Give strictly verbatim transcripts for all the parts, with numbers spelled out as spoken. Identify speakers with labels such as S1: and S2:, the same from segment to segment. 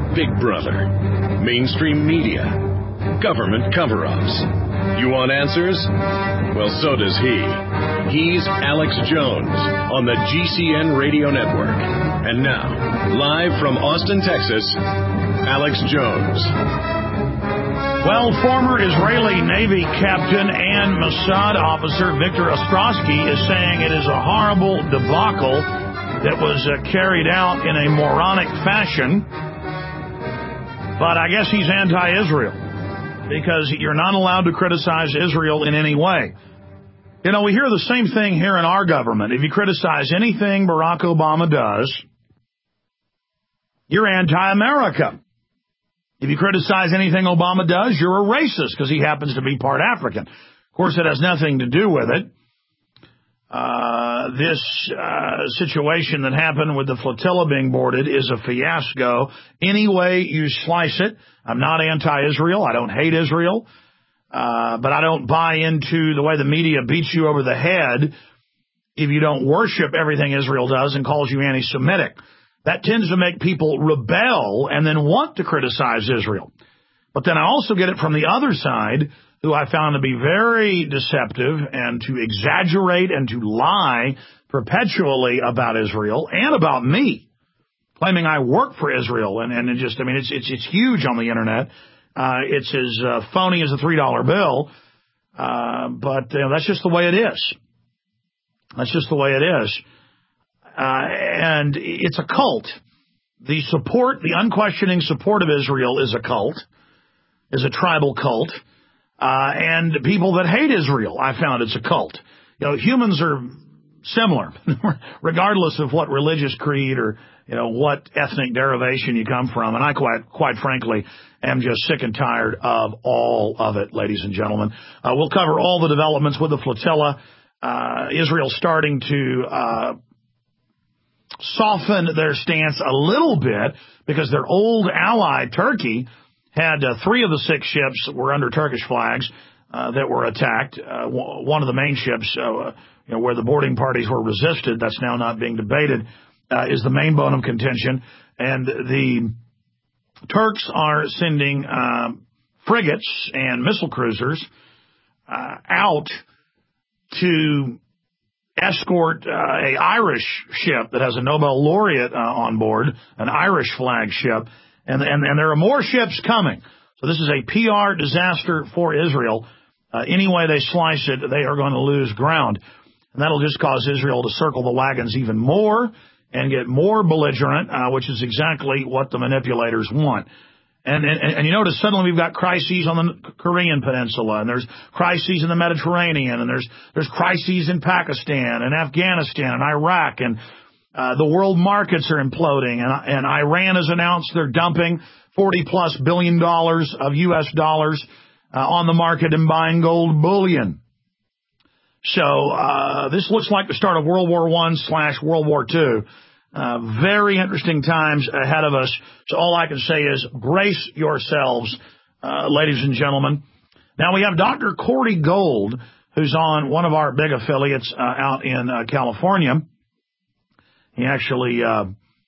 S1: Big Brother, mainstream media, government cover-ups. You want answers? Well, so does he. He's Alex Jones on the G C N Radio Network. And now, live from Austin, Texas, Alex Jones.
S2: Well, former Israeli Navy captain and Mossad officer Victor Ostrowski is saying it is a horrible debacle that was uh, carried out in a moronic fashion. But I guess he's anti-Israel because you're not allowed to criticize Israel in any way. You know, we hear the same thing here in our government. If you criticize anything Barack Obama does, you're anti-America. If you criticize anything Obama does, you're a racist because he happens to be part African. Of course, it has nothing to do with it. Uh, this uh, situation that happened with the flotilla being boarded is a fiasco. Any way you slice it, I'm not anti-Israel. I don't hate Israel. Uh, but I don't buy into the way the media beats you over the head if you don't worship everything Israel does and calls you anti-Semitic. That tends to make people rebel and then want to criticize Israel. But then I also get it from the other side, who I found to be very deceptive and to exaggerate and to lie perpetually about Israel and about me, claiming I work for Israel. And, and it just, I mean, it's, it's, it's huge on the internet. Uh, it's as uh, phony as a three dollar bill. Uh, but you know, that's just the way it is. That's just the way it is. Uh, and it's a cult. The support, the unquestioning support of Israel is a cult, is a tribal cult. Uh, and people that hate Israel, I found it's a cult. You know, humans are similar, regardless of what religious creed or, you know, what ethnic derivation you come from. And I quite, quite frankly, am just sick and tired of all of it, ladies and gentlemen. Uh, we'll cover all the developments with the flotilla. Uh, Israel starting to, uh, soften their stance a little bit because their old ally, Turkey, had uh, three of the six ships that were under Turkish flags uh, that were attacked. Uh, w- one of the main ships, uh, you know, where the boarding parties were resisted, that's now not being debated, uh, is the main bone of contention. And the Turks are sending uh, frigates and missile cruisers uh, out to escort uh, a Irish ship that has a Nobel laureate uh, on board, an Irish flag ship. And, and, and there are more ships coming. So this is a P R disaster for Israel. Uh, any way they slice it, they are going to lose ground. And that'll just cause Israel to circle the wagons even more and get more belligerent, uh, which is exactly what the manipulators want. And, and, and you notice suddenly we've got crises on the Korean Peninsula, and there's crises in the Mediterranean, and there's there's crises in Pakistan and Afghanistan and Iraq, and Uh, the world markets are imploding, and, and Iran has announced they're dumping forty plus billion dollars of U S dollars uh, on the market and buying gold bullion. So uh, this looks like the start of World War One slash World War Two. Uh, very interesting times ahead of us. So all I can say is brace yourselves, uh, ladies and gentlemen. Now we have Doctor Corey Gold, who's on one of our big affiliates uh, out in uh, California. He actually, uh,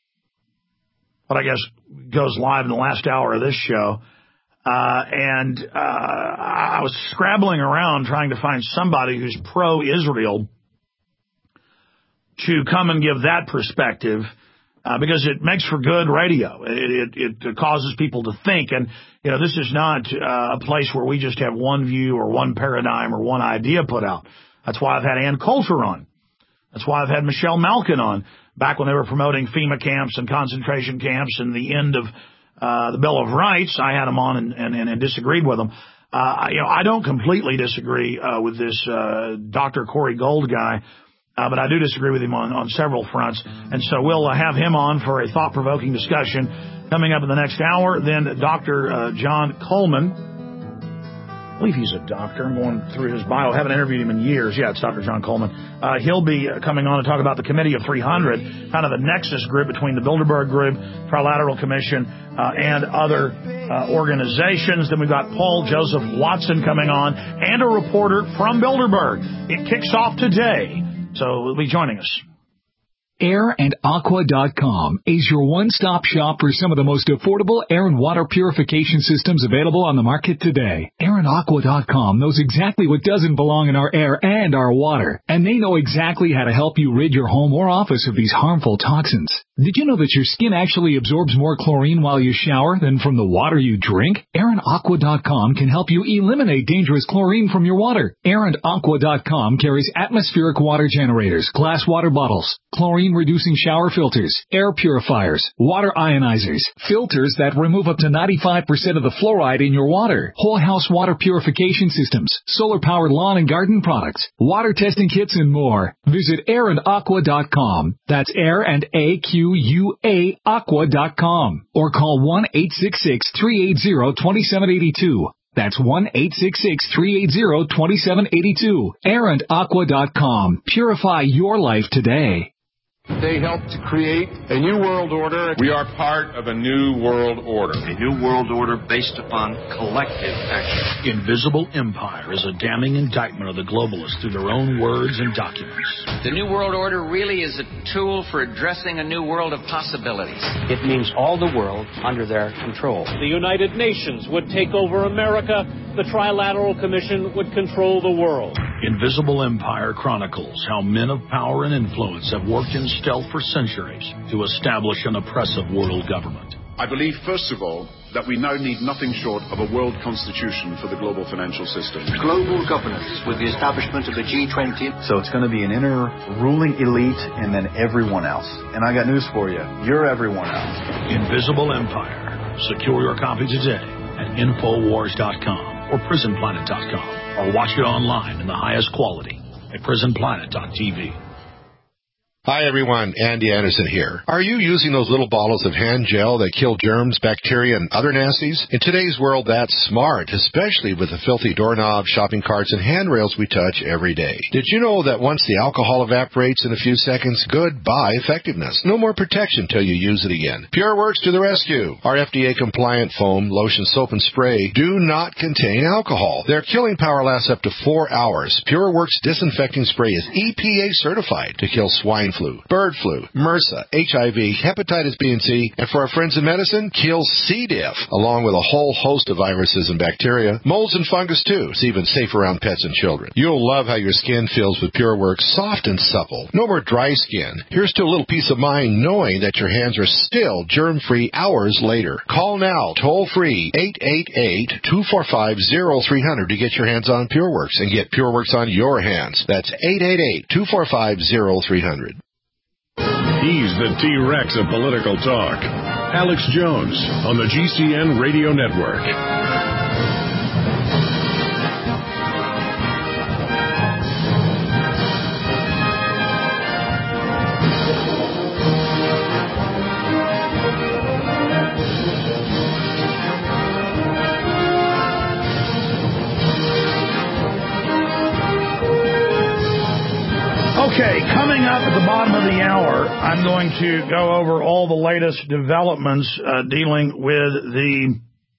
S2: what I guess goes live in the last hour of this show. Uh, and uh, I was scrabbling around trying to find somebody who's pro-Israel to come and give that perspective, uh, because it makes for good radio. It, it, it causes people to think. And, you know, this is not uh, a place where we just have one view or one paradigm or one idea put out. That's why I've had Ann Coulter on. That's why I've had Michelle Malkin on. Back when they were promoting FEMA camps and concentration camps and the end of uh, the Bill of Rights, I had them on and, and, and disagreed with them. Uh, you know, I don't completely disagree uh, with this uh, Doctor Corey Gold guy, uh, but I do disagree with him on, on several fronts. And so we'll uh, have him on for a thought-provoking discussion coming up in the next hour. Then Doctor Uh, John Coleman. I believe he's a doctor. I'm going through his bio. I haven't interviewed him in years. Yeah, it's Doctor John Coleman. Uh, he'll be coming on to talk about the Committee of three hundred, kind of the nexus group between the Bilderberg Group, Trilateral Commission, uh, and other uh, organizations. Then we've got Paul Joseph Watson coming on and a reporter from Bilderberg. It kicks off today, so he'll be joining us.
S3: air and aqua dot com is your one-stop shop for some of the most affordable air and water purification systems available on the market today. air and aqua dot com knows exactly what doesn't belong in our air and our water, and they know exactly how to help you rid your home or office of these harmful toxins. Did you know that your skin actually absorbs more chlorine while you shower than from the water you drink? air and aqua dot com can help you eliminate dangerous chlorine from your water. air and aqua dot com carries atmospheric water generators, glass water bottles, chlorine-reducing shower filters, air purifiers, water ionizers, filters that remove up to ninety-five percent of the fluoride in your water, whole house water purification systems, solar-powered lawn and garden products, water testing kits, and more. Visit air and aqua dot com. That's air and A Q U A aqua dot com. Or call one eight six six, three eight zero, two seven eight two. That's one eight six six, three eight zero, two seven eight two. air and aqua dot com. Purify your life today.
S4: They helped to create a new world order. We are part of a new world order.
S5: A new world order based upon collective action.
S2: Invisible Empire is a damning indictment of the globalists through their own words and documents.
S6: The new world order really is a tool for addressing a new world of possibilities.
S7: It means all the world under their control.
S8: The United Nations would take over America. The Trilateral Commission would control the world.
S2: Invisible Empire chronicles how men of power and influence have worked in stealth for centuries to establish an oppressive world government.
S9: I believe, first of all, that we now need nothing short of a world constitution for the global financial system.
S10: Global governance with the establishment of the G twenty.
S11: So it's going to be an inner ruling elite and then everyone else. And I got news for you. You're everyone else.
S2: Invisible Empire. Secure your copy today at infowars dot com or prison planet dot com, or watch it online in the highest quality at prison planet dot t v.
S12: Hi, everyone. Andy Anderson here. Are you using those little bottles of hand gel that kill germs, bacteria, and other nasties? In today's world, that's smart, especially with the filthy doorknobs, shopping carts, and handrails we touch every day. Did you know that once the alcohol evaporates in a few seconds, goodbye effectiveness? No more protection till you use it again. PureWorks to the rescue. Our F D A-compliant foam, lotion, soap, and spray do not contain alcohol. Their killing power lasts up to four hours. PureWorks disinfecting spray is E P A certified to kill swine flu, bird flu, MRSA, H I V, hepatitis B and C, and for our friends in medicine, kills C. diff, along with a whole host of viruses and bacteria, molds and fungus too. It's even safe around pets and children. You'll love how your skin feels with PureWorks, soft and supple. No more dry skin. Here's to a little peace of mind knowing that your hands are still germ-free hours later. Call now, toll-free, eight eight eight, two four five, zero three zero zero to get your hands on PureWorks and get PureWorks on your hands. That's eight eight eight, two four five, zero three zero zero.
S1: He's the T-Rex of political talk. Alex Jones on the G C N Radio Network.
S2: Okay, coming up at the bottom of the hour, I'm going to go over all the latest developments uh, dealing with the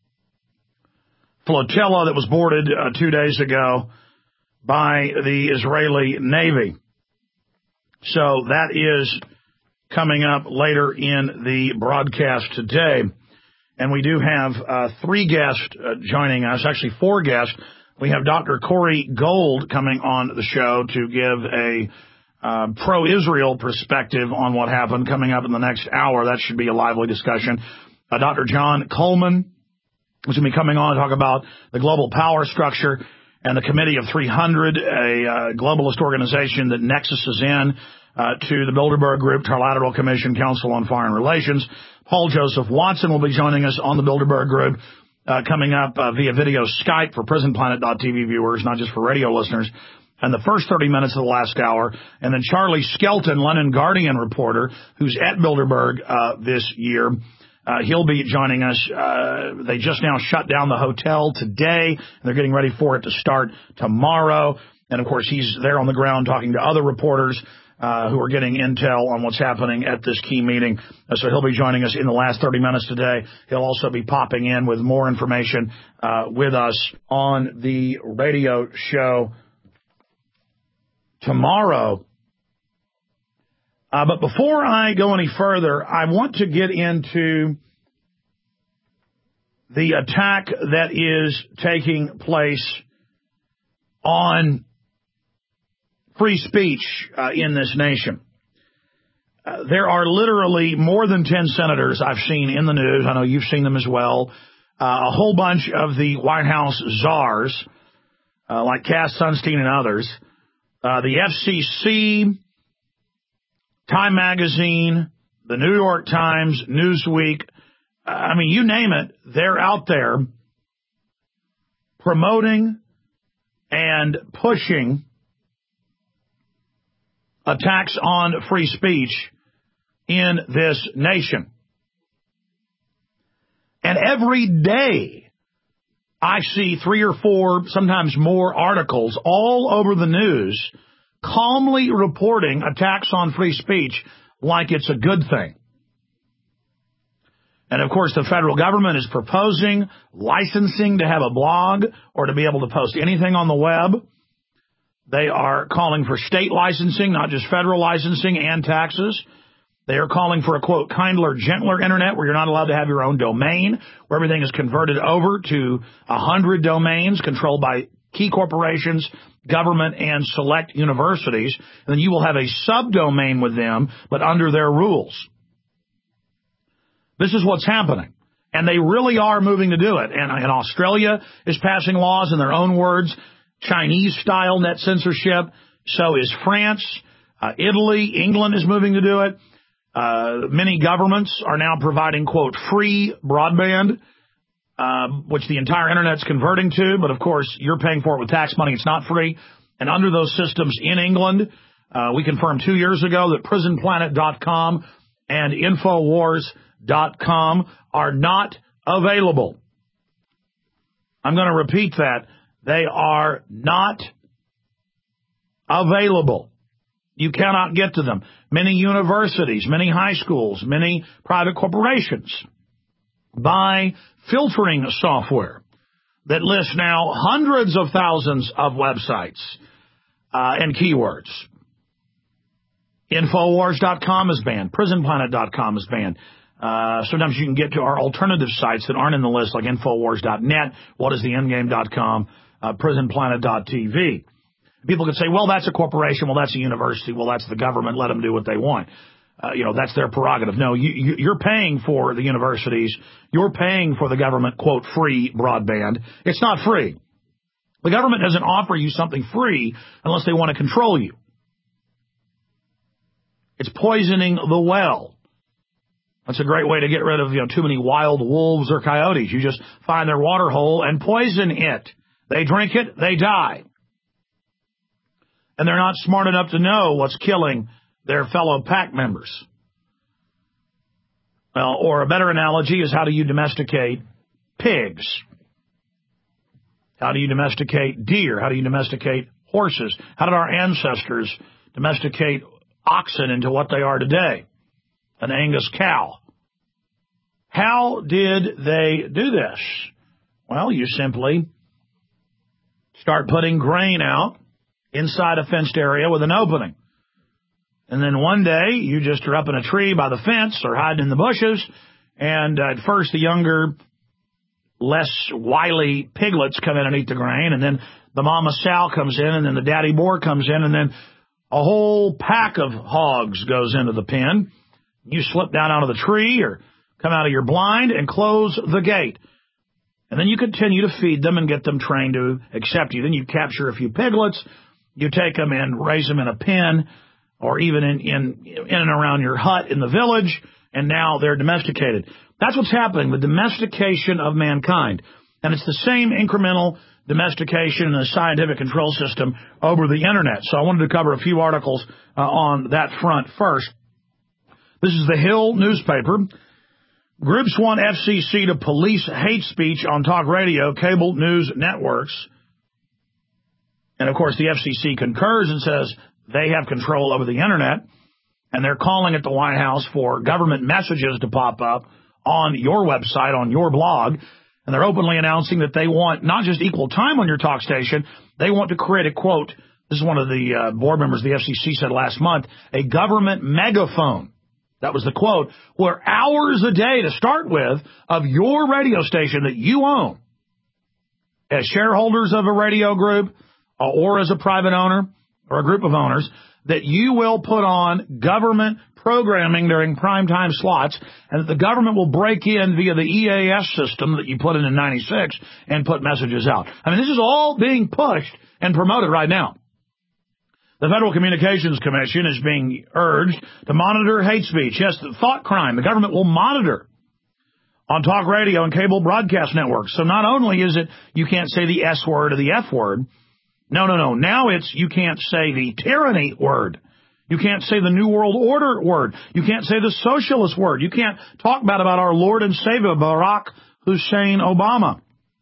S2: flotilla that was boarded uh, two days ago by the Israeli Navy. So that is coming up later in the broadcast today. And we do have uh, three guests uh, joining us, actually four guests. We have Doctor Corey Gold coming on the show to give a Uh, pro-Israel perspective on what happened coming up in the next hour. That should be a lively discussion. Uh, Doctor John Coleman is going to be coming on to talk about the global power structure and the Committee of three hundred, a uh, globalist organization that Nexus is in, uh, to the Bilderberg Group, Trilateral Commission, Council on Foreign Relations. Paul Joseph Watson will be joining us on the Bilderberg Group uh, coming up uh, via video Skype for prison planet dot t v viewers, not just for radio listeners. And the first thirty minutes of the last hour. And then Charlie Skelton, London Guardian reporter, who's at Bilderberg uh, this year. Uh, he'll be joining us. Uh, they just now shut down the hotel today. And they're getting ready for it to start tomorrow. And, of course, he's there on the ground talking to other reporters uh, who are getting intel on what's happening at this key meeting. Uh, so he'll be joining us in the last thirty minutes today. He'll also be popping in with more information uh, with us on the radio show tomorrow. Uh, but before I go any further, I want to get into the attack that is taking place on free speech uh, in this nation. Uh, there are literally more than ten senators I've seen in the news. I know you've seen them as well. Uh, a whole bunch of the White House czars, uh, like Cass Sunstein and others. Uh, the F C C, Time Magazine, the New York Times, Newsweek. Uh, I mean, you name it, they're out there promoting and pushing attacks on free speech in this nation. And every day I see three or four, sometimes more articles all over the news calmly reporting attacks on free speech like it's a good thing. And, of course, the federal government is proposing licensing to have a blog or to be able to post anything on the web. They are calling for state licensing, not just federal licensing and taxes. They are calling for a, quote, kindler, gentler internet where you're not allowed to have your own domain, where everything is converted over to one hundred domains controlled by key corporations, government, and select universities. And then you will have a subdomain with them, but under their rules. This is what's happening. And they really are moving to do it. And, and Australia is passing laws in their own words, Chinese-style net censorship. So is France. Uh, Italy, England is moving to do it. Uh, many governments are now providing, quote, free broadband, uh, which the entire Internet's converting to. But, of course, you're paying for it with tax money. It's not free. And under those systems in England, uh, we confirmed two years ago that prison planet dot com and infowars dot com are not available. I'm going to repeat that. They are not available. You cannot get to them. Many universities, many high schools, many private corporations buy filtering software that lists now hundreds of thousands of websites uh, and keywords. infowars dot com is banned. prison planet dot com is banned. Uh, sometimes you can get to our alternative sites that aren't in the list, like infowars dot net, what is the endgame dot com, uh, prison planet dot t v. People could say, well, that's a corporation. Well, that's a university. Well, that's the government. Let them do what they want. Uh, you know, that's their prerogative. No, you, you, you're paying for the universities. You're paying for the government, quote, free broadband. It's not free. The government doesn't offer you something free unless they want to control you. It's poisoning the well. That's a great way to get rid of, you know, too many wild wolves or coyotes. You just find their water hole and poison it. They drink it, they die. And they're not smart enough to know what's killing their fellow pack members. Well, or a better analogy is, how do you domesticate pigs? How do you domesticate deer? How do you domesticate horses? How did our ancestors domesticate oxen into what they are today? An Angus cow. How did they do this? Well, you simply start putting grain out inside a fenced area with an opening. And then one day, you just are up in a tree by the fence or hiding in the bushes, and uh, at first the younger, less wily piglets come in and eat the grain, and then the mama sow comes in, and then the daddy boar comes in, and then a whole pack of hogs goes into the pen. You slip down out of the tree or come out of your blind and close the gate. And then you continue to feed them and get them trained to accept you. Then you capture a few piglets. You take them and raise them in a pen or even in, in, in and around your hut in the village, and now they're domesticated. That's what's happening, the domestication of mankind. And it's the same incremental domestication and the scientific control system over the Internet. So I wanted to cover a few articles uh, on that front first. This is the Hill newspaper. Groups want F C C to police hate speech on talk radio, cable news networks. And, of course, the F C C concurs and says they have control over the Internet, and they're calling at the White House for government messages to pop up on your website, on your blog, and they're openly announcing that they want not just equal time on your talk station, they want to create a, quote, This is one of the uh, board members of the F C C said last month, a government megaphone. That was the quote, where hours a day to start with of your radio station that you own as shareholders of a radio group uh, or as a private owner or a group of owners, that you will put on government programming during primetime slots, and that the government will break in via the E A S system that you put in in ninety-six and put messages out. I mean, this is all being pushed and promoted right now. The Federal Communications Commission is being urged to monitor hate speech. Yes, the thought crime, the government will monitor on talk radio and cable broadcast networks. So not only is it you can't say the S word or the F word, no, no, no. Now it's you can't say the tyranny word. You can't say the New World Order word. You can't say the socialist word. You can't talk bad about our Lord and Savior, Barack Hussein Obama.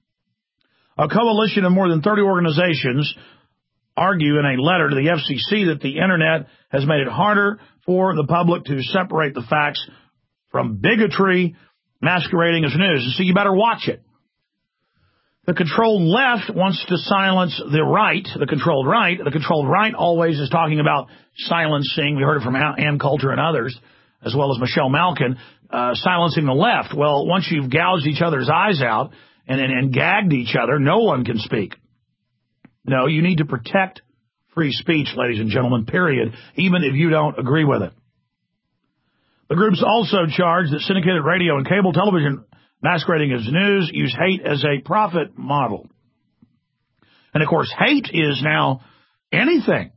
S2: A coalition of more than thirty organizations argue in a letter to the F C C that the Internet has made it harder for the public to separate the facts from bigotry masquerading as news. And so you better watch it. The controlled left wants to silence the right, the controlled right. The controlled right always is talking about silencing. We heard it from Ann Coulter and others, as well as Michelle Malkin, uh, silencing the left. Well, once you've gouged each other's eyes out and, and, and gagged each other, no one can speak. No, you need to protect free speech, ladies and gentlemen, period, even if you don't agree with it. The groups also charge that syndicated radio and cable television masquerading as news use hate as a profit model. And, of course, hate is now anything.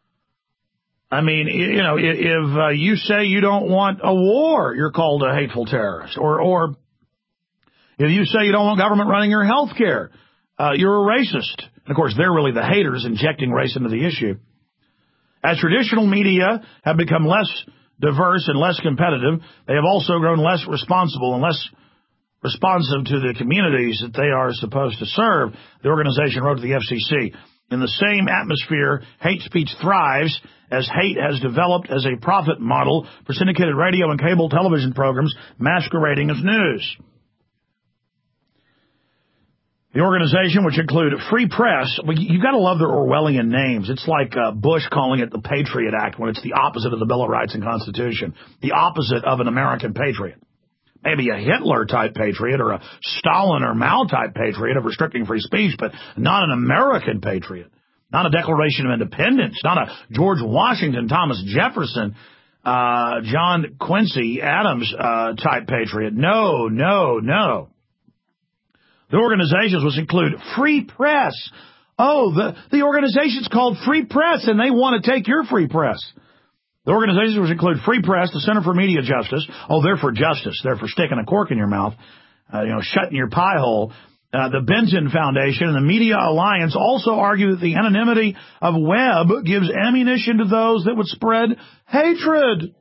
S2: I mean, you know, if uh, you say you don't want a war, you're called a hateful terrorist. Or, or if you say you don't want government running your health care, uh, you're a racist. And, of course, they're really the haters injecting race into the issue. As traditional media have become less diverse and less competitive, they have also grown less responsible and less responsive to the communities that they are supposed to serve, the organization wrote to the F C C. In the same atmosphere, hate speech thrives as hate has developed as a profit model for syndicated radio and cable television programs masquerading as news. The organization, which include Free Press, you've got to love their Orwellian names. It's like uh, Bush calling it the Patriot Act when it's the opposite of the Bill of Rights and Constitution, the opposite of an American patriot. Maybe a Hitler-type patriot or a Stalin or Mao-type patriot of restricting free speech, but not an American patriot, not a Declaration of Independence, not a George Washington, Thomas Jefferson, uh, John Quincy Adams uh, type patriot. No, no, no. The organizations, which include Free Press. Oh, the, the organization's called Free Press, and they want to take your free press. The organizations, which include Free Press, the Center for Media Justice. Oh, they're for justice. They're for sticking a cork in your mouth, uh, you know, shutting your pie hole. Uh, the Benton Foundation and the Media Alliance also argue that the anonymity of Webb gives ammunition to those that would spread hatred.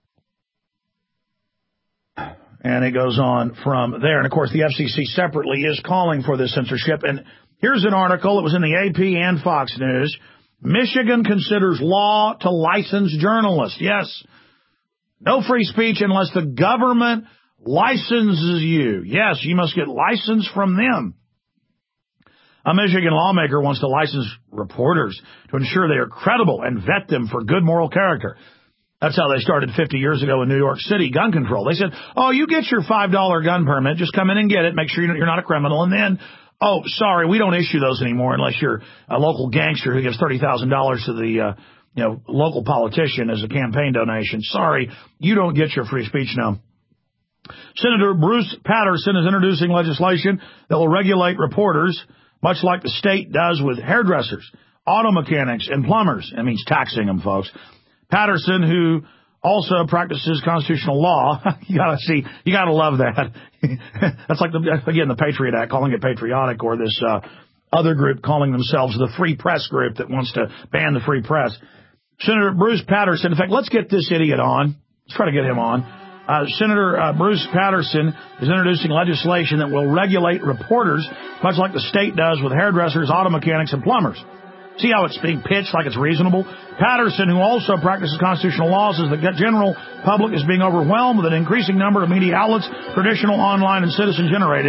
S2: And it goes on from there. And, of course, the F C C separately is calling for this censorship. And here's an article. It was in the A P and Fox News. Michigan considers law to license journalists. Yes, no free speech unless the government licenses you. Yes, you must get license from them. A Michigan lawmaker wants to license reporters to ensure they are credible and vet them for good moral character. That's how they started fifty years ago in New York City, gun control. They said, oh, you get your five dollar gun permit. Just come in and get it. Make sure you're not a criminal. And then, oh, sorry, we don't issue those anymore unless you're a local gangster who gives thirty thousand dollars to the uh, you know, local politician as a campaign donation. Sorry, you don't get your free speech now. Senator Bruce Patterson is introducing legislation that will regulate reporters, much like the state does with hairdressers, auto mechanics, and plumbers. That means taxing them, folks. Patterson, who also practices constitutional law, you gotta see, you gotta love that. That's like, the, again, the Patriot Act, calling it patriotic, or this uh, other group calling themselves the Free Press group that wants to ban the free press. Senator Bruce Patterson, in fact, let's get this idiot on. Let's try to get him on. Uh, Senator uh, Bruce Patterson is introducing legislation that will regulate reporters, much like the state does with hairdressers, auto mechanics, and plumbers. See how it's being pitched like it's reasonable? Patterson, who also practices constitutional law, says the general public is being overwhelmed with an increasing number of media outlets, traditional, online, and citizen-generated,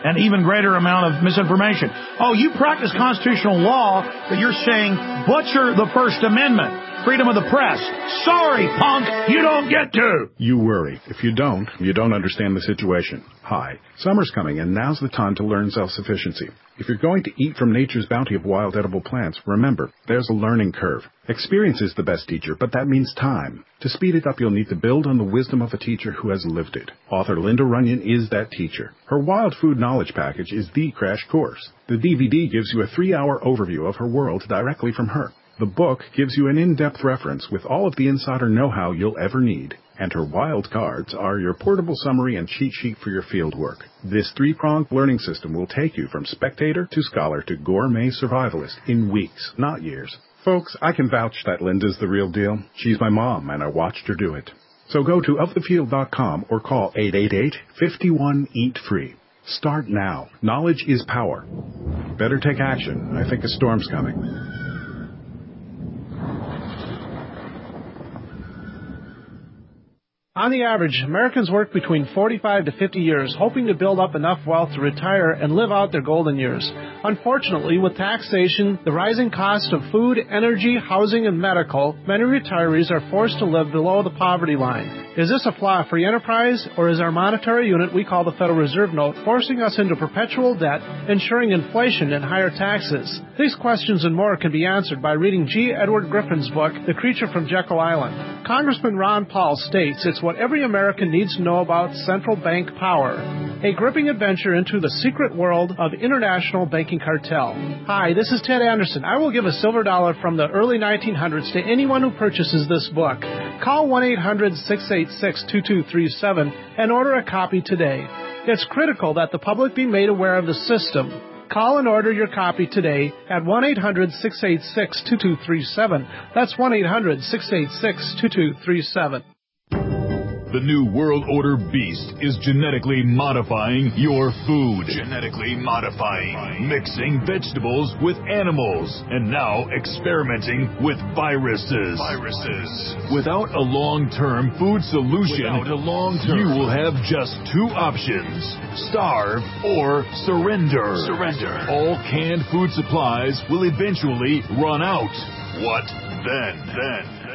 S2: an even greater amount of misinformation. Oh, you practice constitutional law, but you're saying butcher the First Amendment. Freedom of the press. Sorry, punk, you don't get to.
S9: You worry. If you don't, you don't understand the situation. Hi, summer's coming, and now's the time to learn self-sufficiency. If you're going to eat from nature's bounty of wild edible plants, remember, there's a learning curve. Experience is the best teacher, but that means time. To speed it up, you'll need to build on the wisdom of a teacher who has lived it. Author Linda Runyon is that teacher. Her Wild Food Knowledge Package is the crash course. The D V D gives you a three-hour overview of her world directly from her. The book gives you an in-depth reference with all of the insider know-how you'll ever need. And her wild cards are your portable summary and cheat sheet for your field work. This three-pronged learning system will take you from spectator to scholar to gourmet survivalist in weeks, not years. Folks, I can vouch that Linda's the real deal. She's my mom, and I watched her do it. So go to of the field dot com or call eight eight eight, five one, eat free. Start now. Knowledge is power. Better take action. I think a storm's coming.
S13: On the average, Americans work between forty-five to fifty years, hoping to build up enough wealth to retire and live out their golden years. Unfortunately, with taxation, the rising cost of food, energy, housing, and medical, many retirees are forced to live below the poverty line. Is this a flaw of free enterprise, or is our monetary unit we call the Federal Reserve Note forcing us into perpetual debt, ensuring inflation and higher taxes? These questions and more can be answered by reading G. Edward Griffin's book, The Creature from Jekyll Island. Congressman Ron Paul states it's what every American needs to know about central bank power. A gripping adventure into the secret world of international banking cartel. Hi, this is Ted Anderson. I will give a silver dollar from the early nineteen hundreds to anyone who purchases this book. Call one eight hundred, six eight six, two two three seven and order a copy today. It's critical that the public be made aware of the system. Call and order your copy today at one eight hundred, six eight six, two two three seven. That's one eight hundred, six eight six, two two three seven.
S14: The New World Order beast is genetically modifying your food. Genetically modifying. Mixing vegetables with animals. And now experimenting with viruses. Viruses. Without a long-term food solution, Without a long-term, you will have just two options. Starve or surrender. Surrender. All canned food supplies will eventually run out. What then? Then.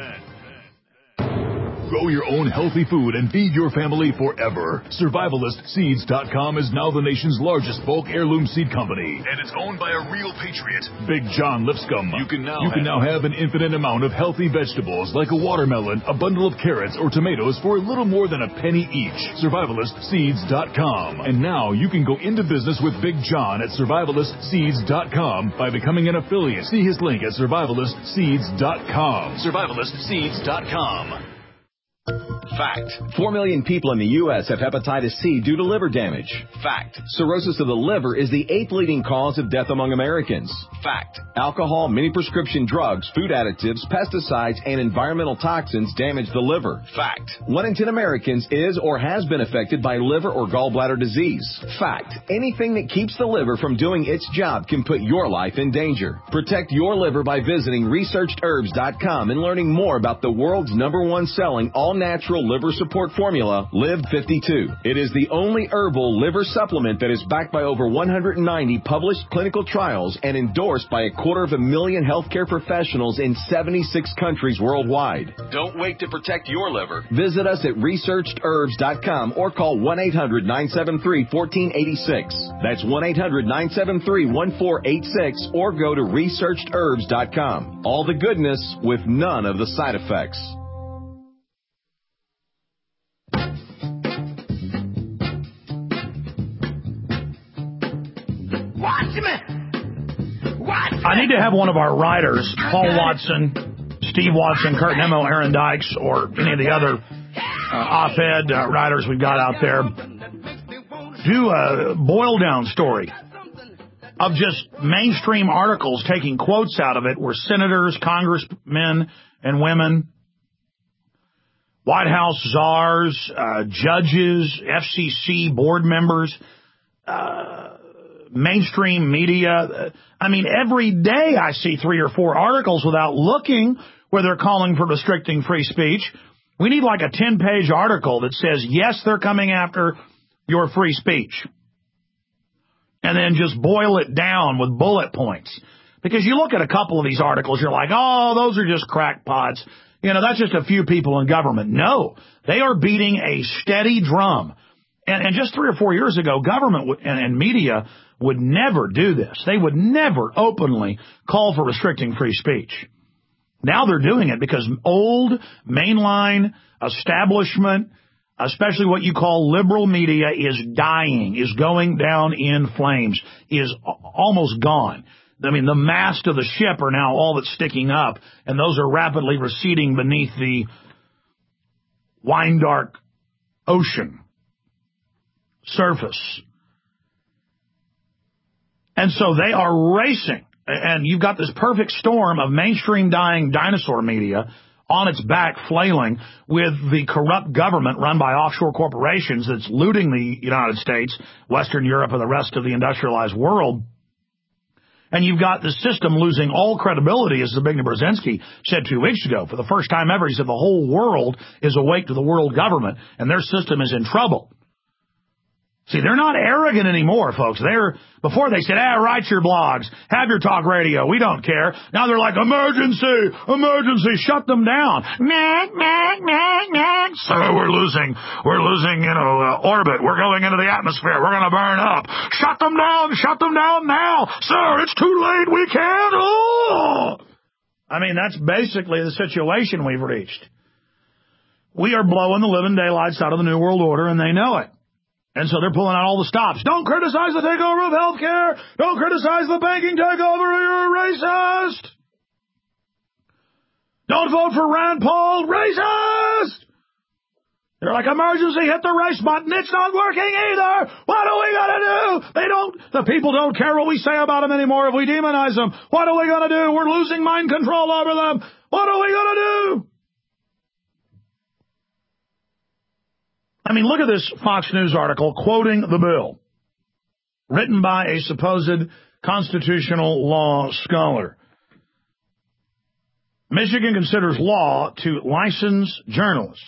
S14: Grow your own healthy food and feed your family forever. Survivalist Seeds dot com is now the nation's largest bulk heirloom seed company. And it's owned by a real patriot, Big John Lipscomb. You can now, you can now have an infinite amount of healthy vegetables like a watermelon, a bundle of carrots, or tomatoes for a little more than a penny each. Survivalist Seeds dot com. And now you can go into business with Big John at Survivalist Seeds dot com by becoming an affiliate. See his link at Survivalist Seeds dot com. Survivalist Seeds dot com.
S15: Fact. Four million people in the U S have hepatitis C due to liver damage. Fact. Cirrhosis of the liver is the eighth leading cause of death among Americans. Fact. Alcohol, many prescription drugs, food additives, pesticides, and environmental toxins damage the liver. Fact. One in ten Americans is or has been affected by liver or gallbladder disease. Fact. Anything that keeps the liver from doing its job can put your life in danger. Protect your liver by visiting researched herbs dot com and learning more about the world's number one selling all-natural liver support formula, Live fifty-two. It is the only herbal liver supplement that is backed by over one hundred ninety published clinical trials and endorsed by a quarter of a million healthcare professionals in seventy-six countries worldwide. Don't wait to protect your liver. Visit us at researched herbs dot com or call one eight hundred, nine seven three, one four eight six. That's one eight hundred, nine seven three, one four eight six or go to researched herbs dot com. All the goodness with none of the side effects.
S2: I need to have one of our writers, Paul Watson, Steve Watson, Kurt Nemo, Aaron Dykes, or any of the other uh, op-ed uh, writers we've got out there, do a boil-down story of just mainstream articles taking quotes out of it where senators, congressmen and women, White House czars, uh, judges, F C C board members, uh, mainstream media. I mean, every day I see three or four articles without looking where they're calling for restricting free speech. We need like a ten-page article that says, yes, they're coming after your free speech. and then just boil it down with bullet points. Because you look at a couple of these articles, you're like, oh, those are just crackpots. You know, that's just a few people in government. No, they are beating a steady drum. And, and just three or four years ago, government w- and, and media would never do this. They would never openly call for restricting free speech. Now they're doing it because old mainline establishment, especially what you call liberal media, is dying, is going down in flames, is almost gone. I mean, the mast of the ship are now all that's sticking up, and those are rapidly receding beneath the wine-dark ocean surface. And so they are racing, and you've got this perfect storm of mainstream dying dinosaur media on its back flailing with the corrupt government run by offshore corporations that's looting the United States, Western Europe, and the rest of the industrialized world. And you've got the system losing all credibility, as Zbigniew Brzezinski said two weeks ago. For the first time ever, he said the whole world is awake to the world government, and their system is in trouble. See, they're not arrogant anymore, folks. They're, before they said, ah, write your blogs, have your talk radio, we don't care. Now they're like, emergency, emergency, shut them down. Nack, nack, nack, nack. So we're losing, we're losing, you know, uh, orbit. We're going into the atmosphere. We're going to burn up. Shut them down, shut them down now. Sir, it's too late, we can't. Oh! I mean, that's basically the situation we've reached. We are blowing the living daylights out of the New World Order, and they know it. And so they're pulling out all the stops. Don't criticize the takeover of healthcare. Don't criticize the banking takeover. You're a racist. Don't vote for Rand Paul. Racist. They're like, emergency, hit the race button. It's not working either. What are we going to do? They don't, the people don't care what we say about them anymore if we demonize them. What are we going to do? We're losing mind control over them. What are we going to do? I mean, look at this Fox News article quoting the bill, written by a supposed constitutional law scholar. Michigan considers law to license journalists.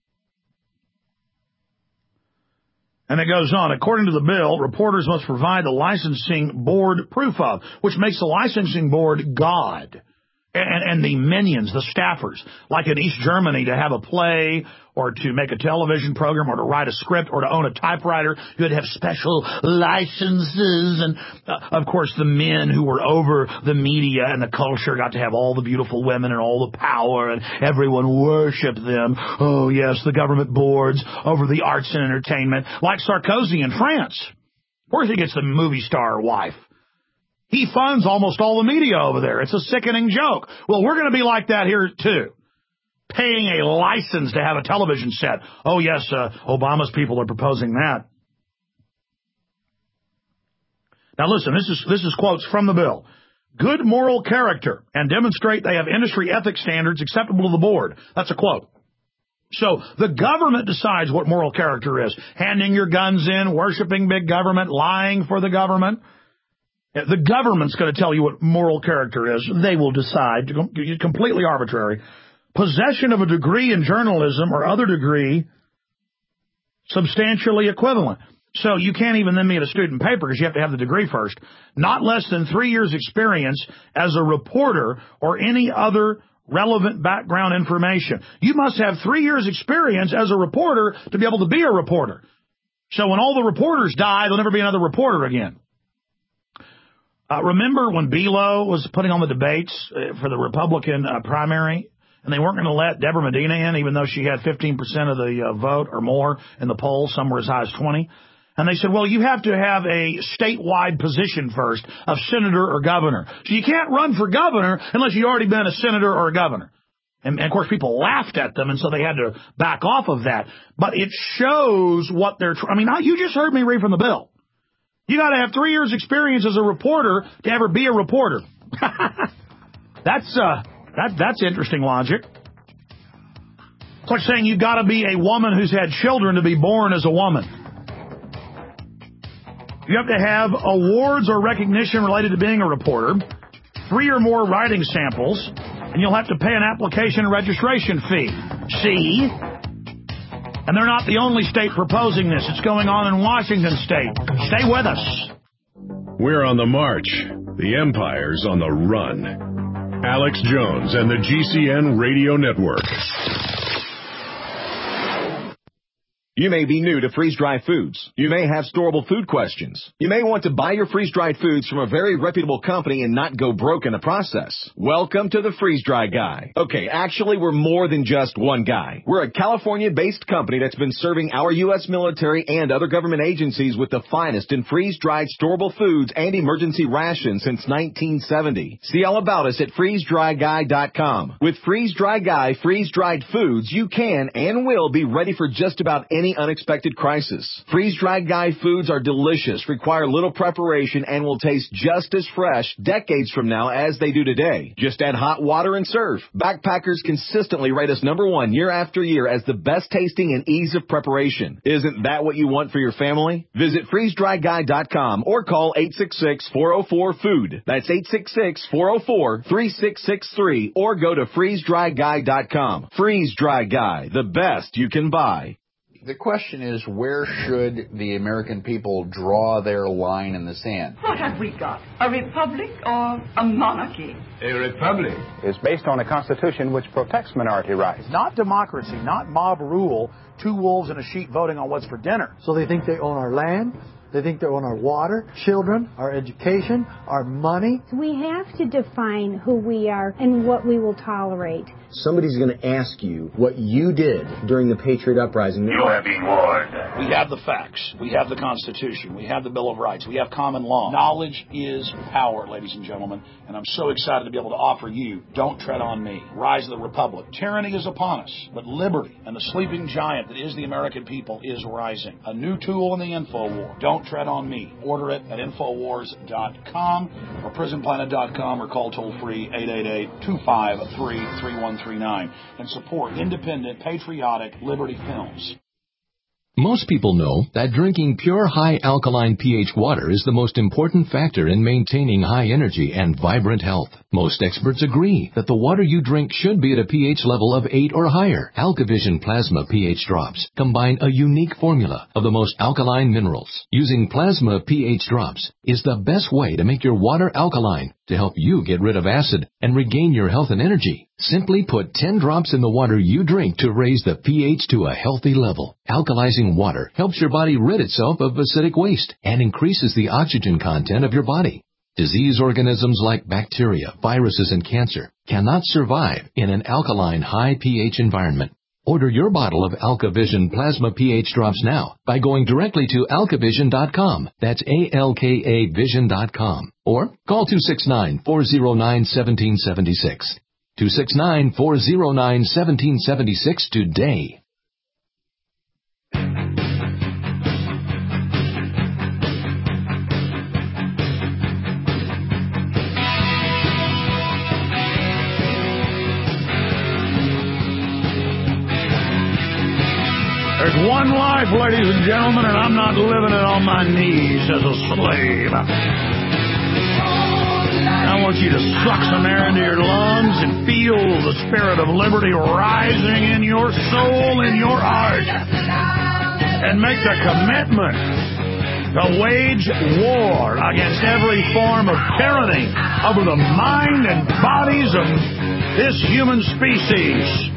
S2: And it goes on, according to the bill, reporters must provide the licensing board proof of, which makes the licensing board God. And, and the minions, the staffers, like in East Germany, to have a play or to make a television program or to write a script or to own a typewriter, you had to have special licenses. And, uh, of course, the men who were over the media and the culture got to have all the beautiful women and all the power, and everyone worshipped them. Oh, yes, the government boards over the arts and entertainment, like Sarkozy in France. Of course, he gets the movie star wife. He funds almost all the media over there. It's a sickening joke. Well, we're going to be like that here, too. Paying a license to have a television set. Oh, yes, uh, Obama's people are proposing that. Now, listen, this is this is quotes from the bill. Good moral character and demonstrate they have industry ethics standards acceptable to the board. That's a quote. So the government decides what moral character is. Handing your guns in, worshiping big government, lying for the government. The government's going to tell you what moral character is. They will decide. Completely arbitrary. Possession of a degree in journalism or other degree substantially equivalent. So you can't even then be at a student paper because you have to have the degree first. Not less than three years experience as a reporter or any other relevant background information. You must have three years experience as a reporter to be able to be a reporter. So when all the reporters die, there'll never be another reporter again. Uh, remember when Bealo was putting on the debates uh, for the Republican uh, primary, and they weren't going to let Deborah Medina in, even though she had fifteen percent of the uh, vote or more in the poll, somewhere as high as twenty? And they said, well, you have to have a statewide position first of senator or governor. So you can't run for governor unless you've already been a senator or a governor. And, and, of course, people laughed at them, and so they had to back off of that. But it shows what they're trying. I mean, you just heard me read from the bill. You got to have three years experience as a reporter to ever be a reporter. that's uh, that that's interesting logic. It's like saying you got to be a woman who's had children to be born as a woman. You have to have awards or recognition related to being a reporter, three or more writing samples, and you'll have to pay an application and registration fee. See? And they're not the only state proposing this. It's going on in Washington State. Stay with us.
S1: We're on the march. The empire's on the run. Alex Jones and the G C N Radio Network.
S15: You may be new to freeze-dried foods. You may have storable food questions. You may want to buy your freeze-dried foods from a very reputable company and not go broke in the process. Welcome to the Freeze-Dry Guy. Okay, actually, we're more than just one guy. We're a California-based company that's been serving our U S military and other government agencies with the finest in freeze-dried storable foods and emergency rations since nineteen seventy. See all about us at freeze dry guy dot com. With Freeze-Dry Guy freeze-dried foods, you can and will be ready for just about any unexpected crisis. Freeze-dried Guy foods are delicious, require little preparation, and will taste just as fresh decades from now as they do today. Just add hot water and serve. Backpackers consistently rate us number one year after year as the best tasting and ease of preparation. Isn't that what you want for your family? Visit freeze dry guy dot com or call eight six six, four oh four, food. That's eight six six, four oh four, three six six three or go to freeze dry guy dot com. Freeze-Dry Guy, the best you can buy.
S16: The question is, where should the American people draw their line in the sand?
S17: What have we got? A republic or a monarchy?
S18: A republic
S19: is based on a constitution which protects minority rights.
S2: Not democracy, not mob rule, two wolves and a sheep voting on what's for dinner.
S20: So they think they own our land, they think they own our water, children, our education, our money.
S21: We have to define who we are and what we will tolerate.
S22: Somebody's going to ask you what you did during the Patriot Uprising.
S18: You have been warned.
S2: We have the facts. We have the Constitution. We have the Bill of Rights. We have common law. Knowledge is power, ladies and gentlemen, and I'm so excited to be able to offer you Don't Tread on Me, Rise of the Republic. Tyranny is upon us, but liberty and the sleeping giant that is the American people is rising. A new tool in the info war. Don't Tread on Me. Order it at infowars dot com or prison planet dot com or call toll-free eight eight eight, two five three, three one three nine and support independent, patriotic Liberty Films.
S23: Most people know that drinking pure high alkaline pH water is the most important factor in maintaining high energy and vibrant health. Most experts agree that the water you drink should be at a pH level of eight or higher. AlkaVision Plasma pH drops combine a unique formula of the most alkaline minerals. Using Plasma pH drops is the best way to make your water alkaline to help you get rid of acid and regain your health and energy. Simply put ten drops in the water you drink to raise the pH to a healthy level. Alkalizing water helps your body rid itself of acidic waste and increases the oxygen content of your body. Disease organisms like bacteria, viruses, and cancer cannot survive in an alkaline high pH environment. Order your bottle of AlkaVision Plasma pH drops now by going directly to alka vision dot com. That's A L K A vision dot com. Or call two six nine, four oh nine, one seven seven six. two six nine, four oh nine, one seven seven six today.
S2: There's one life, ladies and gentlemen, and I'm not living it on my knees as a slave. I want you to suck some air into your lungs and feel the spirit of liberty rising in your soul, in your heart. And make the commitment to wage war against every form of tyranny over the mind and bodies of this human species.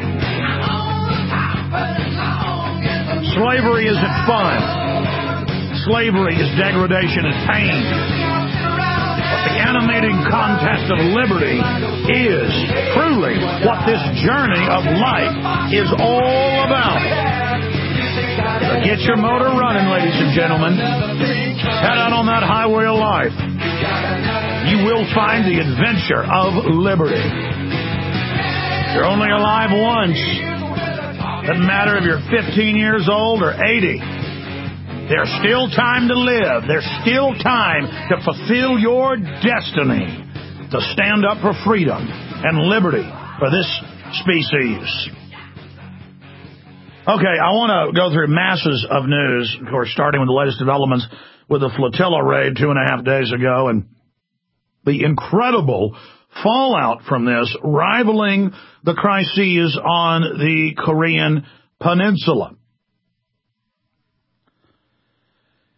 S2: Slavery isn't fun. Slavery is degradation and pain. But the animating contest of liberty is truly what this journey of life is all about. So get your motor running, ladies and gentlemen. Head out on that highway of life. You will find the adventure of liberty. You're only alive once. Doesn't matter if you're fifteen years old or eighty. There's still time to live. There's still time to fulfill your destiny, to stand up for freedom and liberty for this species. Okay, I want to go through masses of news, of course, starting with the latest developments with the flotilla raid two and a half days ago and the incredible fallout from this, rivaling the crises on the Korean Peninsula.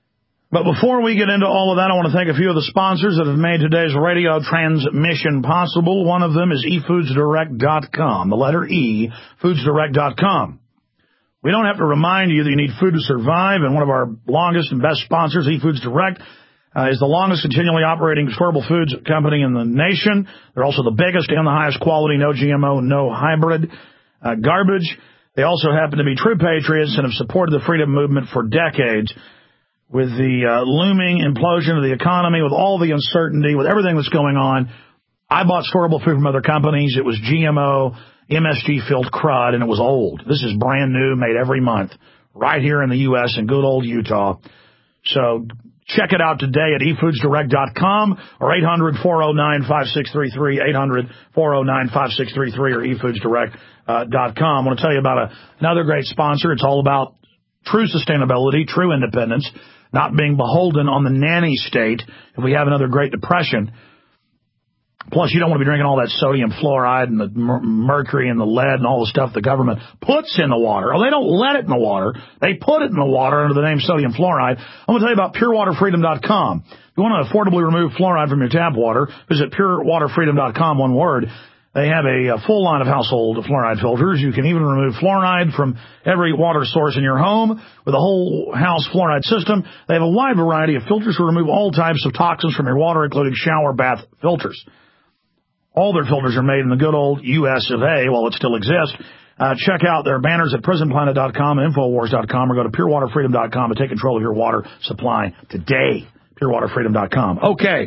S2: But before we get into all of that, I want to thank a few of the sponsors that have made today's radio transmission possible. One of them is e foods direct dot com, the letter E, foods direct dot com. We don't have to remind you that you need food to survive, and one of our longest and best sponsors, eFoods Direct, uh, is the longest continually operating storable foods company in the nation. They're also the biggest and the highest quality, no G M O, no hybrid uh, garbage. They also happen to be true patriots and have supported the freedom movement for decades. With the uh, looming implosion of the economy, with all the uncertainty, with everything that's going on, I bought storable food from other companies. It was G M O, M S G-filled crud, and it was old. This is brand new, made every month, right here in the U S in good old Utah. So check it out today at e foods direct dot com or eight hundred, four oh nine, five six three three, eight hundred, four oh nine, five six three three or e foods direct dot com. I want to tell you about a, another great sponsor. It's all about true sustainability, true independence, not being beholden on the nanny state if we have another Great Depression. Plus, you don't want to be drinking all that sodium fluoride and the mercury and the lead and all the stuff the government puts in the water. Oh, they don't let it in the water. They put it in the water under the name sodium fluoride. I'm going to tell you about pure water freedom dot com. If you want to affordably remove fluoride from your tap water, visit pure water freedom dot com, one word. They have a, a full line of household fluoride filters. You can even remove fluoride from every water source in your home with a whole house fluoride system. They have a wide variety of filters to remove all types of toxins from your water, including shower, bath filters. All their filters are made in the good old U S of A while it still exists. Uh, check out their banners at prison planet dot com and infowars dot com or go to pure water freedom dot com and take control of your water supply today. pure water freedom dot com. Okay.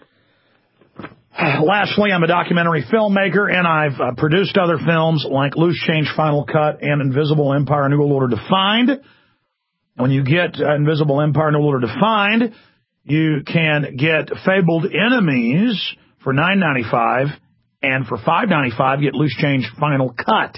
S2: Lastly, I'm a documentary filmmaker, and I've uh, produced other films like Loose Change Final Cut and Invisible Empire New World Order Defined. When you get uh, Invisible Empire New World Order Defined, you can get Fabled Enemies for nine ninety-five, and for five ninety-five, get Loose Change Final Cut.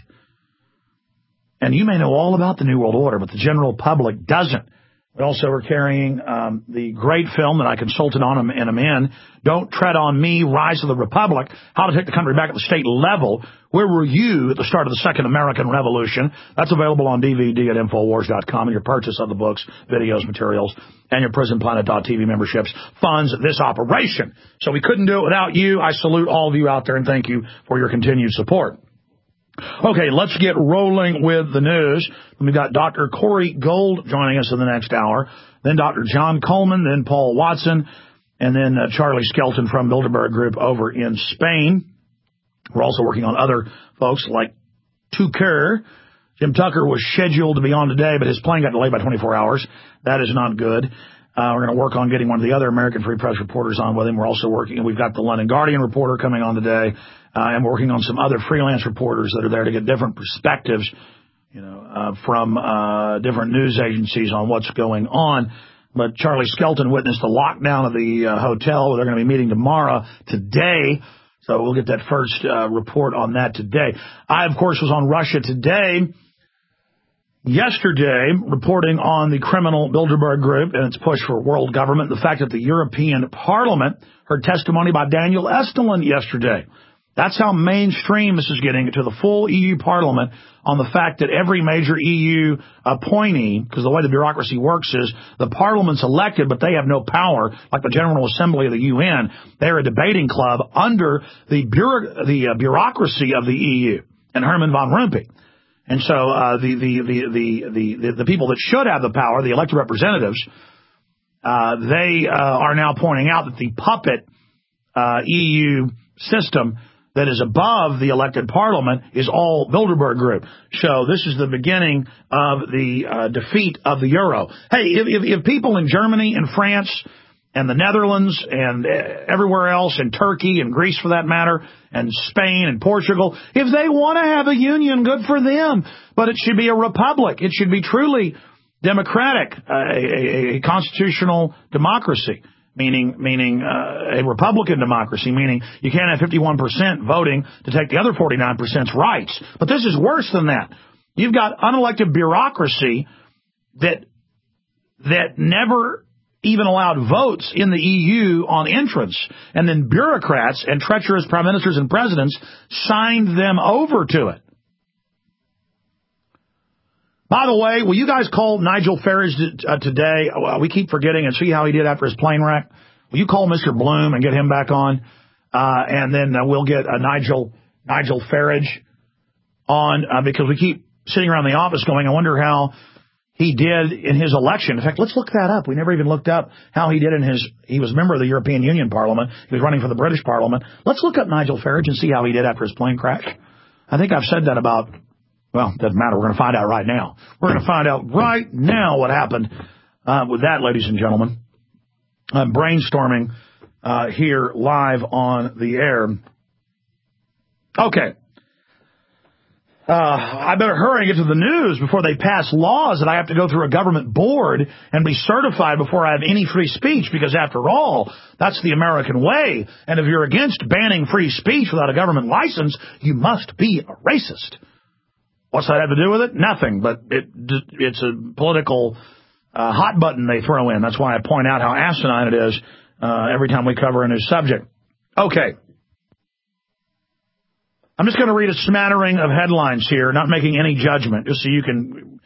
S2: And you may know all about the New World Order, but the general public doesn't. We also are carrying um, the great film that I consulted on and I'm in, Don't Tread on Me, Rise of the Republic, How to Take the Country Back at the State Level. Where were you at the start of the Second American Revolution? That's available on D V D at infowars dot com, and your purchase of the books, videos, materials, and your prison planet dot t v memberships funds this operation. So we couldn't do it without you. I salute all of you out there and thank you for your continued support. Okay, let's get rolling with the news. We've got Doctor Corey Gold joining us in the next hour, then Doctor John Coleman, then Paul Watson, and then uh, Charlie Skelton from Bilderberg Group over in Spain. We're also working on other folks like Tucker. Jim Tucker was scheduled to be on today, but his plane got delayed by twenty-four hours. That is not good. Uh, we're going to work on getting one of the other American Free Press reporters on with him. We're also working, and we've got the London Guardian reporter coming on today. Uh, and we're working on some other freelance reporters that are there to get different perspectives, you know, uh, from uh, different news agencies on what's going on. But Charlie Skelton witnessed the lockdown of the uh, hotel. They're going to be meeting tomorrow, today. So we'll get that first uh, report on that today. I, of course, was on Russia Today yesterday, reporting on the criminal Bilderberg Group and its push for world government. The fact that the European Parliament heard testimony by Daniel Estulin yesterday. That's how mainstream this is getting, to the full E U Parliament, on the fact that every major E U appointee, because the way the bureaucracy works is the Parliament's elected, but they have no power, like the General Assembly of the U N. They're a debating club under the, bureau- the uh, bureaucracy of the E U and Herman von Rompuy. And so uh, the, the, the, the, the, the people that should have the power, the elected representatives, uh, they uh, are now pointing out that the puppet uh, E U system that is above the elected parliament is all Bilderberg Group. So this is the beginning of the uh, defeat of the euro. Hey, if, if, if people in Germany and France and the Netherlands and everywhere else, and Turkey and Greece for that matter, and Spain and Portugal, if they want to have a union, good for them. But it should be a republic. It should be truly democratic, uh, a, a, a constitutional democracy. Meaning, meaning uh, a Republican democracy, meaning you can't have fifty-one percent voting to take the other forty-nine percent's rights. But this is worse than that. You've got unelected bureaucracy that that never even allowed votes in the E U on entrance, and then bureaucrats and treacherous prime ministers and presidents signed them over to it. By the way, will you guys call Nigel Farage uh, today? Uh, we keep forgetting, and see how he did after his plane wreck. Will you call Mister Bloom and get him back on? Uh, and then uh, we'll get uh, Nigel Nigel Farage on, uh, because we keep sitting around the office going, I wonder how he did in his election. In fact, let's look that up. We never even looked up how he did in his, he was a member of the European Union Parliament. He was running for the British Parliament. Let's look up Nigel Farage and see how he did after his plane crash. I think I've said that about, well, doesn't matter. We're going to find out right now. We're going to find out right now what happened uh, with that, ladies and gentlemen. I'm brainstorming uh, here live on the air. Okay. Uh, I better hurry and get to the news before they pass laws that I have to go through a government board and be certified before I have any free speech, because after all, that's the American way. And if you're against banning free speech without a government license, you must be a racist. What's that have to do with it? Nothing, but it, it's a political uh, hot button they throw in. That's why I point out how asinine it is uh, every time we cover a new subject. Okay. I'm just going to read a smattering of headlines here, not making any judgment, just so you can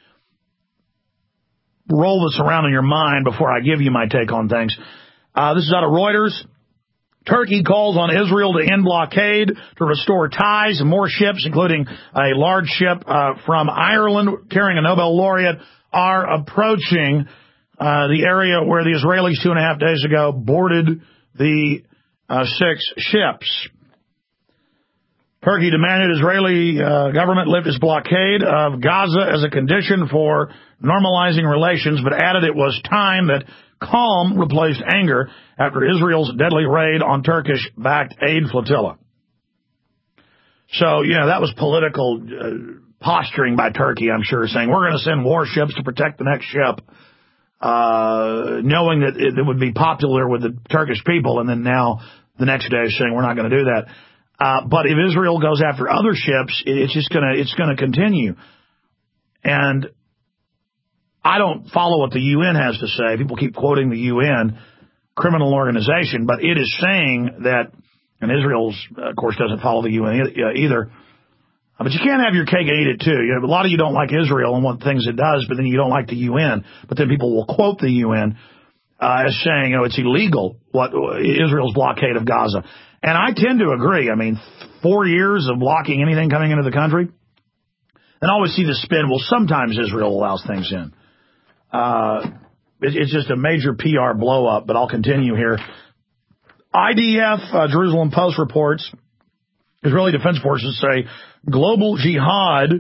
S2: roll this around in your mind before I give you my take on things. Uh, this is out of Reuters. Turkey calls on Israel to end blockade to restore ties. More ships, including a large ship uh, from Ireland carrying a Nobel laureate, are approaching uh, the area where the Israelis two and a half days ago boarded the uh, six ships. Turkey demanded Israeli uh, government lift its blockade of Gaza as a condition for normalizing relations, but added it was time that calm replaced anger after Israel's deadly raid on Turkish-backed aid flotilla. So, yeah, that was political uh, posturing by Turkey, I'm sure, saying we're going to send warships to protect the next ship, uh, knowing that it, it would be popular with the Turkish people, and then now the next day saying we're not going to do that. Uh, but if Israel goes after other ships, it, it's just gonna, it's gonna continue. And I don't follow what the U N has to say. People keep quoting the U N, criminal organization, but it is saying that, and Israel, of course, doesn't follow the U N either. But you can't have your cake and eat it too. You know, a lot of you don't like Israel and what things it does, but then you don't like the U N. But then people will quote the U N uh, as saying, you know, it's illegal what Israel's blockade of Gaza. And I tend to agree. I mean, four years of blocking anything coming into the country. And I always see the spin, well, sometimes Israel allows things in. Uh, it, it's just a major P R blow-up, but I'll continue here. I D F, uh, Jerusalem Post reports, Israeli Defense Forces say global jihad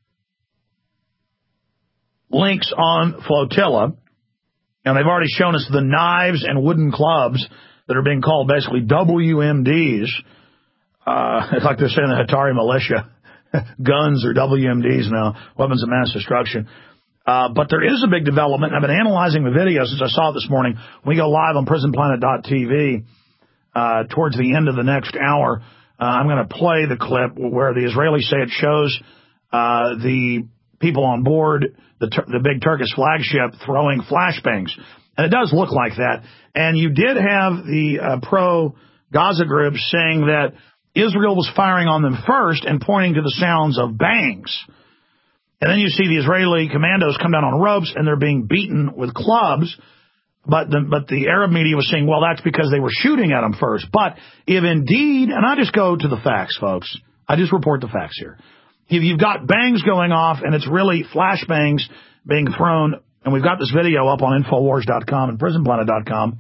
S2: links on flotilla, and they've already shown us the knives and wooden clubs that are being called basically W M Ds. Uh, it's like they're saying the Hatari militia. Guns are W M Ds now, weapons of mass destruction. Uh, but there is a big development. I've been analyzing the video since I saw it this morning. We go live on prison planet dot t v uh, towards the end of the next hour. Uh, I'm going to play the clip where the Israelis say it shows uh, the people on board the, the big Turkish flagship throwing flashbangs. And it does look like that. And you did have the uh, pro-Gaza group saying that Israel was firing on them first and pointing to the sounds of bangs. And then you see the Israeli commandos come down on ropes and they're being beaten with clubs. But the, but the Arab media was saying, well, that's because they were shooting at them first. But if indeed, and I just go to the facts, folks. I just report the facts here. If you've got bangs going off and it's really flashbangs being thrown, and we've got this video up on Infowars dot com and Prison Planet dot com.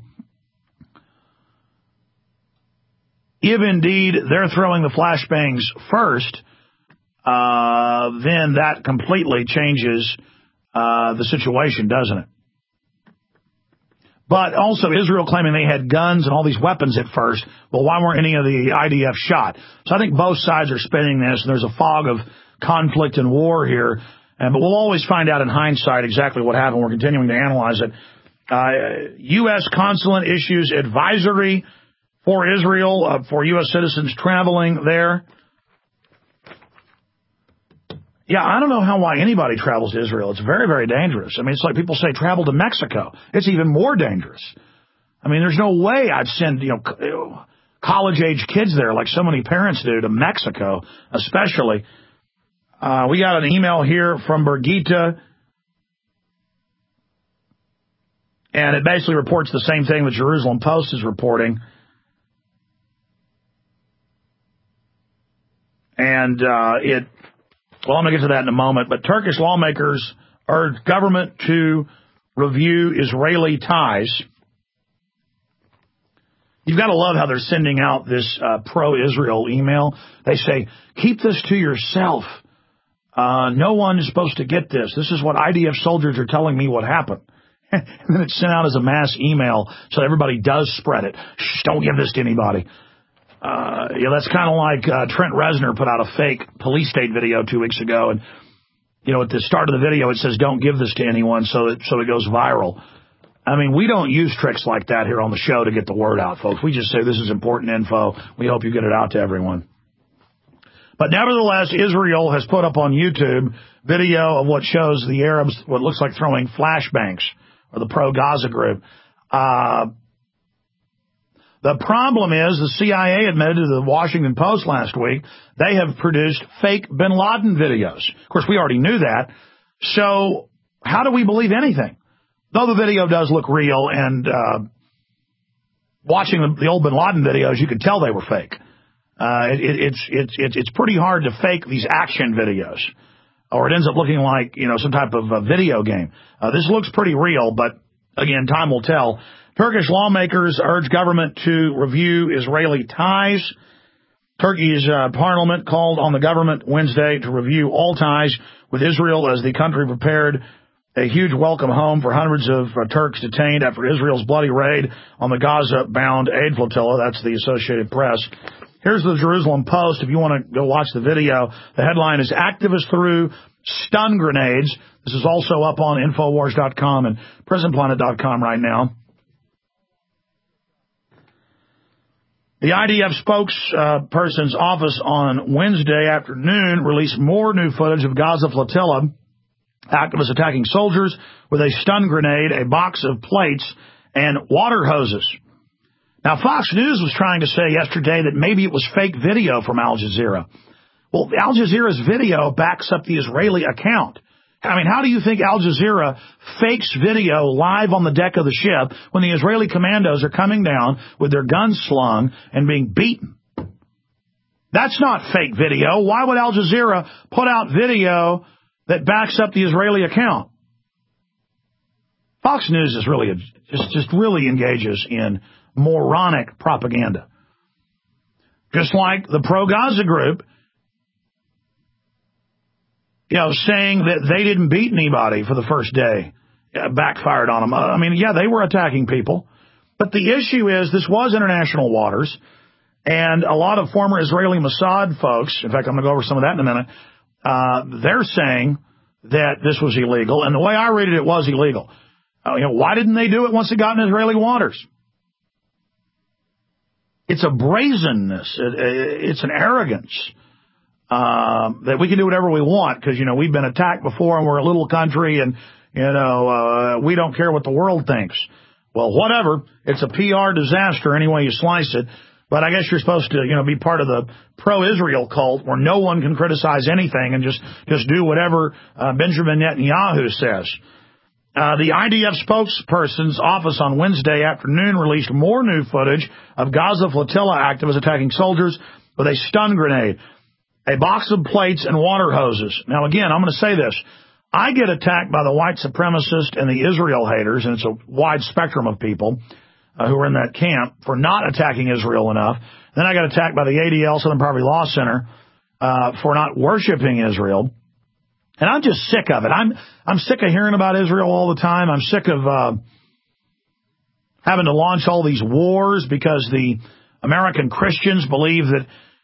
S2: If indeed they're throwing the flashbangs first, uh, then that completely changes uh, the situation, doesn't it? But also Israel claiming they had guns and all these weapons at first. Well, why weren't any of the I D F shot? So I think both sides are spinning this, and there's a fog of conflict and war here. And, but we'll always find out in hindsight exactly what happened. We're continuing to analyze it. Uh, U S consulate issues advisory for Israel, uh, for U S citizens traveling there. Yeah, I don't know how why anybody travels to Israel. It's very, very dangerous. I mean, it's like people say travel to Mexico. It's even more dangerous. I mean, there's no way I'd send, you know, college-age kids there like so many parents do to Mexico, especially. Uh, we got an email here from Birgitta And it basically reports the same thing the Jerusalem Post is reporting. And uh, it, well, I'm going to get to that in a moment, but Turkish lawmakers urge government to review Israeli ties. You've got to love how they're sending out this uh, pro-Israel email. They say, keep this to yourself. Uh, no one is supposed to get this. This is what I D F soldiers are telling me what happened. And then it's sent out as a mass email so everybody does spread it. Shh, don't give this to anybody. Uh, yeah, that's kind of like uh, Trent Reznor put out a fake police state video two weeks ago. And, you know, at the start of the video, it says, don't give this to anyone, so it, so it goes viral. I mean, we don't use tricks like that here on the show to get the word out, folks. We just say this is important info. We hope you get it out to everyone. But nevertheless, Israel has put up on YouTube video of what shows the Arabs, what looks like throwing flashbangs, or the pro-Gaza group. Uh, the problem is the C I A admitted to the Washington Post last week they have produced fake bin Laden videos. Of course, we already knew that. So how do we believe anything? Though the video does look real, and uh, watching the, the old bin Laden videos, you could tell they were fake. Uh, it, it, it's, it's, it's, it's pretty hard to fake these action videos, or it ends up looking like, you know, some type of uh, video game. Uh, this looks pretty real, but again, time will tell. Turkish lawmakers urge government to review Israeli ties. Turkey's uh, parliament called on the government Wednesday to review all ties with Israel as the country prepared a huge welcome home for hundreds of uh, Turks detained after Israel's bloody raid on the Gaza-bound aid flotilla. That's the Associated Press. Here's the Jerusalem Post. If you want to go watch the video, the headline is Activists Threw Stun Grenades. This is also up on Infowars dot com and Prison Planet dot com right now. The I D F spokesperson's office on Wednesday afternoon released more new footage of Gaza flotilla activists attacking soldiers with a stun grenade, a box of plates, and water hoses. Now, Fox News was trying to say yesterday that maybe it was fake video from Al Jazeera. Well, Al Jazeera's video backs up the Israeli account. I mean, how do you think Al Jazeera fakes video live on the deck of the ship when the Israeli commandos are coming down with their guns slung and being beaten? That's not fake video. Why would Al Jazeera put out video that backs up the Israeli account? Fox News is really a, just just really engages in moronic propaganda. Just like the pro-Gaza group, you know, saying that they didn't beat anybody for the first day, backfired on them. I mean, yeah, they were attacking people. But the issue is this was international waters, and a lot of former Israeli Mossad folks, in fact, I'm going to go over some of that in a minute, uh, they're saying that this was illegal. And the way I read it, it was illegal. Uh, you know, why didn't they do it once it got in Israeli waters? It's a brazenness. It, it's an arrogance uh, that we can do whatever we want because, you know, we've been attacked before and we're a little country and, you know, uh, we don't care what the world thinks. Well, whatever. It's a P R disaster any way you slice it. But I guess you're supposed to, you know, be part of the pro-Israel cult where no one can criticize anything and just, just do whatever uh, Benjamin Netanyahu says. Uh, the I D F spokesperson's office on Wednesday afternoon released more new footage of Gaza flotilla activists attacking soldiers with a stun grenade, a box of plates, and water hoses. Now, again, I'm going to say this. I get attacked by the white supremacist and the Israel haters, and it's a wide spectrum of people uh, who are in that camp for not attacking Israel enough. Then I got attacked by the A D L, Southern Poverty Law Center, uh, for not worshiping Israel. And I'm just sick of it. I'm I'm sick of hearing about Israel all the time. I'm sick of uh, having to launch all these wars because the American Christians believe that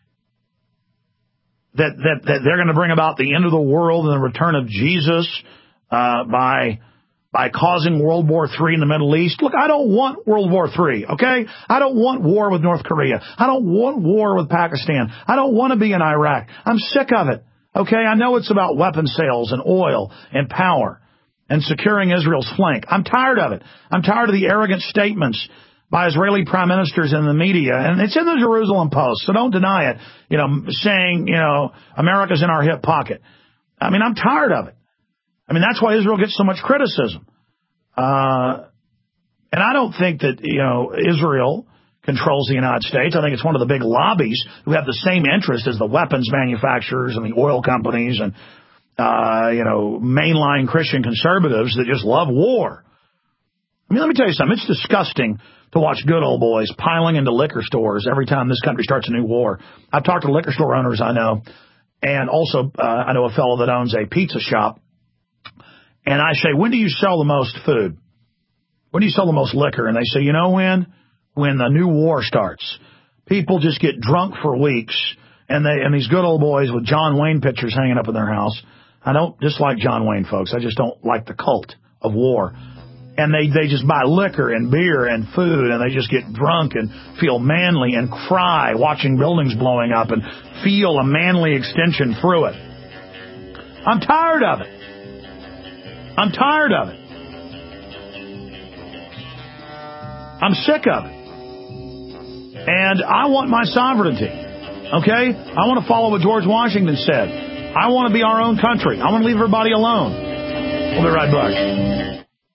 S2: that that, that they're going to bring about the end of the world and the return of Jesus uh, by by causing World War Three in the Middle East. Look, I don't want World War Three, okay? I don't want war with North Korea. I don't want war with Pakistan. I don't want to be in Iraq. I'm sick of it. Okay, I know it's about weapon sales and oil and power and securing Israel's flank. I'm tired of it. I'm tired of the arrogant statements by Israeli prime ministers in the media. And it's in the Jerusalem Post, so don't deny it, you know, saying, you know, America's in our hip pocket. I mean, I'm tired of it. I mean, that's why Israel gets so much criticism. Uh, And I don't think that, you know, Israel controls the United States. I think it's one of the big lobbies who have the same interest as the weapons manufacturers and the oil companies and, uh, you know, mainline Christian conservatives that just love war. I mean, let me tell you something. It's disgusting to watch good old boys piling into liquor stores every time this country starts a new war. I've talked to liquor store owners I know, and also uh, I know a fellow that owns a pizza shop. And I say, when do you sell the most food? When do you sell the most liquor? And they say, you know when? When the new war starts. People just get drunk for weeks, and they and these good old boys with John Wayne pictures hanging up in their house. I don't dislike John Wayne, folks. I just don't like the cult of war. And they, they just buy liquor and beer and food, and they just get drunk and feel manly and cry watching buildings blowing up and feel a manly extension through it. I'm tired of it. I'm tired of it. I'm sick of it. And I want my sovereignty. Okay? I want to follow what George Washington said. I want to be our own country. I want to leave everybody alone. We'll be right back.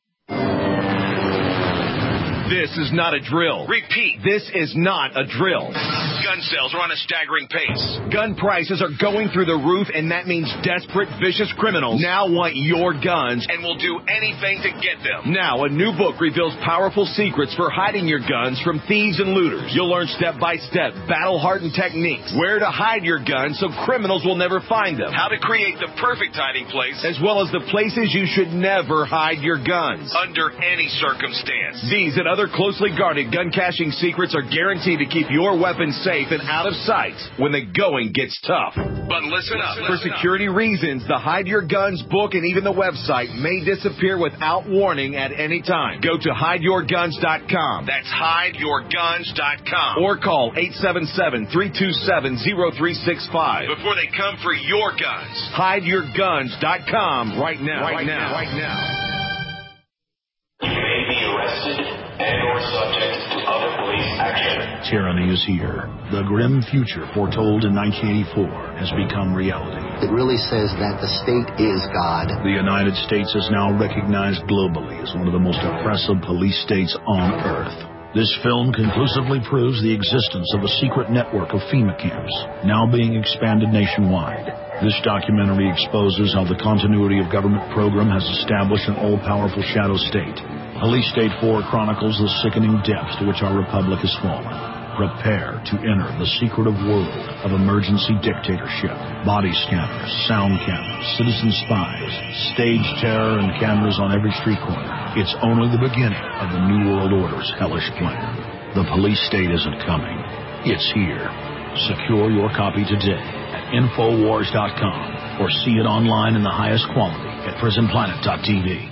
S3: This is not a drill. Repeat. This is not a drill. Gun sales are on a staggering pace. Gun prices are going through the roof, and that means desperate, vicious criminals now want your guns and will do anything to get them. Now, a new book reveals powerful secrets for hiding your guns from thieves and looters. You'll learn step-by-step, battle-hardened techniques, where to hide your guns so criminals will never find them, how to create the perfect hiding place, as well as the places you should never hide your guns, under any circumstance. These and other closely guarded gun caching secrets are guaranteed to keep your weapons safe and out of sight when the going gets tough. But listen up. For security reasons, the Hide Your Guns book and even the website may disappear without warning at any time. Go to hide your guns dot com. That's hide your guns dot com. Or call eight seven seven, three two seven, zero three six five before they come for your guns. hide your guns dot com right now. Right, right now. Right now.
S4: You may be arrested and or subject to other police action.
S2: Tyranny is here. The grim future foretold in nineteen eighty-four has become reality.
S22: It really says that the state is God.
S2: The United States is now recognized globally as one of the most oppressive police states on earth. This film conclusively proves the existence of a secret network of FEMA camps, now being expanded nationwide. This documentary exposes how the continuity of government program has established an all-powerful shadow state. Police State four chronicles the sickening depths to which our republic has fallen. Prepare to enter the secretive world of emergency dictatorship, body scanners, sound cameras, citizen spies, stage terror, and cameras on every street corner. It's only the beginning of the New World Order's hellish plan. The police state isn't coming. It's here. Secure your copy today at infowars dot com or see it online in the highest quality at prison planet dot t v.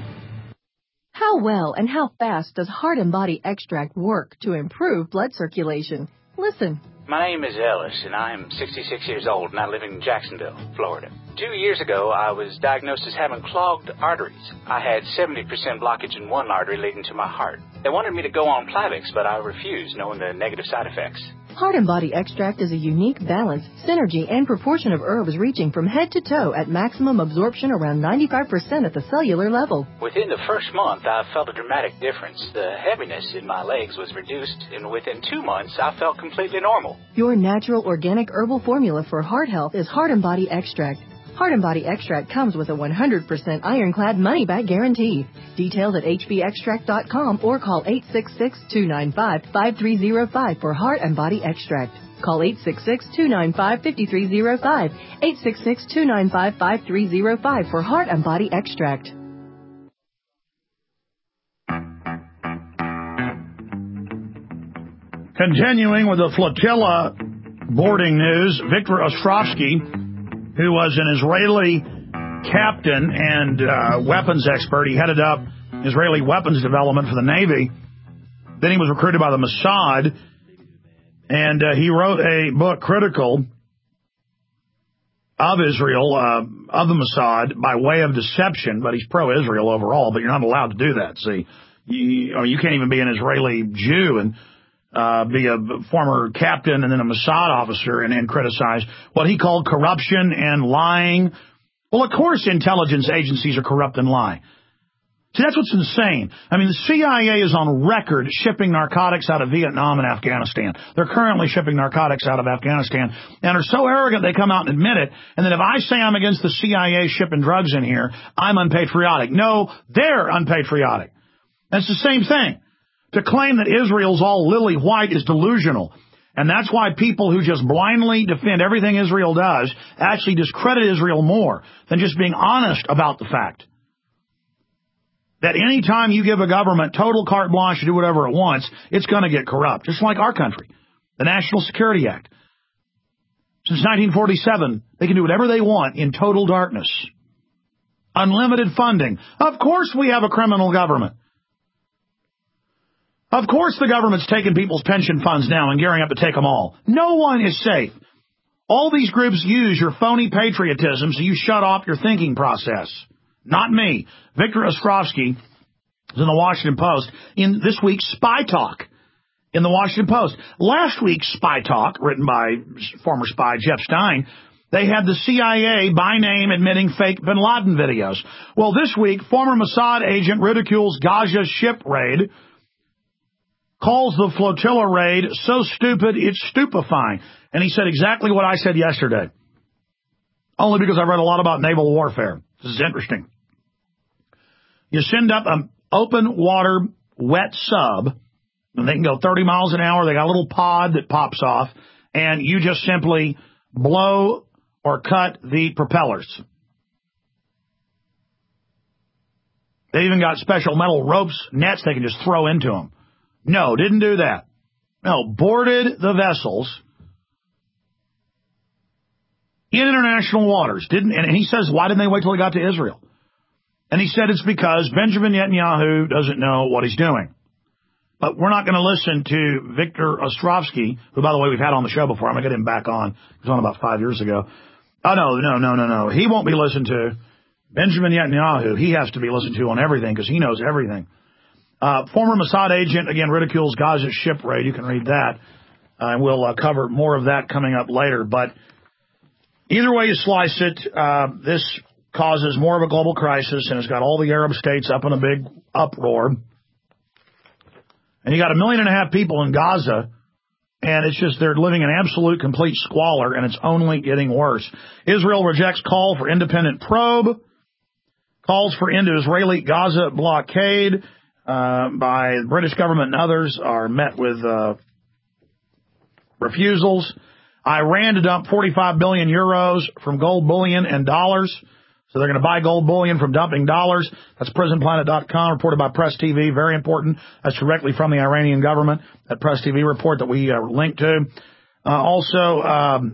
S5: How well and how fast does Heart and Body Extract work to improve blood circulation? Listen.
S24: My name is Ellis, and I am sixty-six years old, and I live in Jacksonville, Florida. Two years ago, I was diagnosed as having clogged arteries. I had seventy percent blockage in one artery leading to my heart. They wanted me to go on Plavix, but I refused, knowing the negative side effects.
S5: Heart and Body Extract is a unique balance, synergy, and proportion of herbs reaching from head to toe at maximum absorption around ninety-five percent at the cellular level.
S24: Within the first month, I felt a dramatic difference. The heaviness in my legs was reduced, and within two months, I felt completely normal.
S5: Your natural organic herbal formula for heart health is Heart and Body Extract. Heart and Body Extract comes with a one hundred percent ironclad money-back guarantee. Details at h b extract dot com or call eight six six, two nine five, five three zero five for Heart and Body Extract. Call eight six six, two nine five, five three zero five, eight six six, two nine five, five three zero five for Heart and Body Extract.
S2: Continuing with the flotilla boarding news, Viktor Ostrovsky, who was an Israeli captain and uh, weapons expert. He headed up Israeli weapons development for the Navy. Then he was recruited by the Mossad, and uh, he wrote a book critical of Israel, uh, of the Mossad, by way of deception, but he's pro-Israel overall, but you're not allowed to do that. See, you, I mean, you can't even be an Israeli Jew and Uh, be a former captain and then a Mossad officer and, and criticize what he called corruption and lying. Well, of course intelligence agencies are corrupt and lie. See, that's what's insane. I mean, the C I A is on record shipping narcotics out of Vietnam and Afghanistan. They're currently shipping narcotics out of Afghanistan and are so arrogant they come out and admit it. And then if I say I'm against the C I A shipping drugs in here, I'm unpatriotic. No, they're unpatriotic. That's the same thing. To claim that Israel's all lily white is delusional. And that's why people who just blindly defend everything Israel does actually discredit Israel more than just being honest about the fact that any time you give a government total carte blanche to do whatever it wants, it's going to get corrupt, just like our country, the National Security Act. Since nineteen forty-seven, they can do whatever they want in total darkness. Unlimited funding. Of course we have a criminal government. Of course the government's taking people's pension funds now and gearing up to take them all. No one is safe. All these groups use your phony patriotism so you shut off your thinking process. Not me. Victor Ostrovsky is in the Washington Post in this week's Spy Talk in the Washington Post. Last week's Spy Talk, written by former spy Jeff Stein, they had the C I A by name admitting fake bin Laden videos. Well, this week, former Mossad agent ridicules Gaza ship raid, calls the flotilla raid so stupid it's stupefying. And he said exactly what I said yesterday. Only because I've read a lot about naval warfare. This is interesting. You send up an open water wet sub, and they can go thirty miles an hour. They got a little pod that pops off, and you just simply blow or cut the propellers. They even got special metal ropes, nets they can just throw into them. No, didn't do that. No, boarded the vessels in international waters. Didn't, and he says, why didn't they wait till they got to Israel? And he said it's because Benjamin Netanyahu doesn't know what he's doing. But we're not going to listen to Victor Ostrovsky, who, by the way, we've had on the show before. I'm going to get him back on. He was on about five years ago. Oh, no, no, no, no, no. He won't be listened to. Benjamin Netanyahu, he has to be listened to on everything because he knows everything. Uh, former Mossad agent, again, ridicules Gaza ship raid. You can read that. Uh, and we'll uh, cover more of that coming up later. But either way you slice it, uh, this causes more of a global crisis and has got all the Arab states up in a big uproar. And you got a million and a half people in Gaza, and it's just they're living in absolute, complete squalor, and it's only getting worse. Israel rejects call for independent probe, calls for end to Israeli Gaza blockade uh, by the British government and others are met with uh, refusals. Iran to dump forty-five billion euros from gold bullion and dollars. So they're going to buy gold bullion from dumping dollars. That's prison planet dot com, reported by Press T V. Very important. That's directly from the Iranian government, that Press T V report that we uh, linked to. Uh, also, um,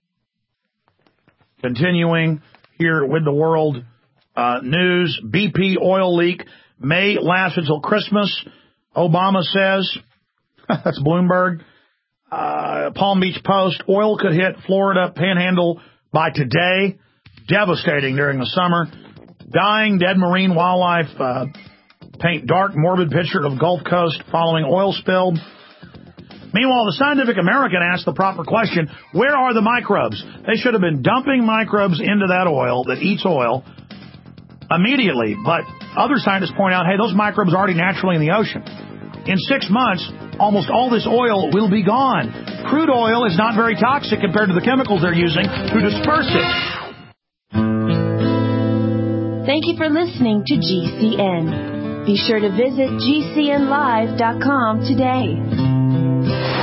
S2: continuing here with the world uh, news, B P oil leak may last until Christmas, Obama says. That's Bloomberg. Uh, Palm Beach Post, oil could hit Florida Panhandle by today. Devastating during the summer. Dying dead marine wildlife uh, paint dark, morbid picture of Gulf Coast following oil spill. Meanwhile, the Scientific American asked the proper question, where are the microbes? They should have been dumping microbes into that oil that eats oil immediately. But other scientists point out, hey, those microbes are already naturally in the ocean. In six months, almost all this oil will be gone. Crude oil is not very toxic compared to the chemicals they're using to disperse it.
S6: Thank you for listening to G C N. Be sure to visit G C N live dot com today.